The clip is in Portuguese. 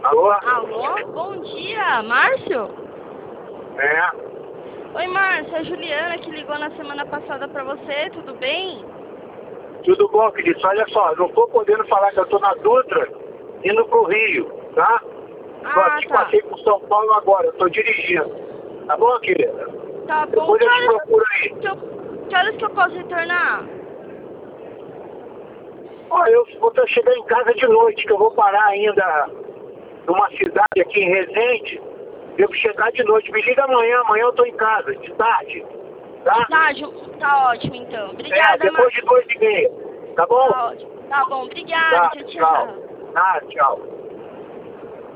Alô? Alô? Bom dia, Márcio? É. Oi, Márcio, é a Juliana que ligou na semana passada pra você, tudo bem? Tudo bom, querido? Olha só, não tô podendo falar que eu tô na Dutra indo pro Rio, tá? Tô aqui, Tá. passei por São Paulo agora, eu tô dirigindo. Tá bom, querida? Tá bom. Depois eu te procuro aí. Que horas que eu posso retornar? Ó, eu vou chegar em casa de noite, que eu vou parar ainda numa cidade aqui em Resende. Devo chegar de noite. Me liga amanhã eu tô em casa, de tarde. Tá? De tarde? Tá ótimo, então. Obrigada, Depois de Márcio. 2h30. Tá bom? Tá ótimo. Tá bom, obrigada. Tá, Tchau, tchau. tchau. Tchau.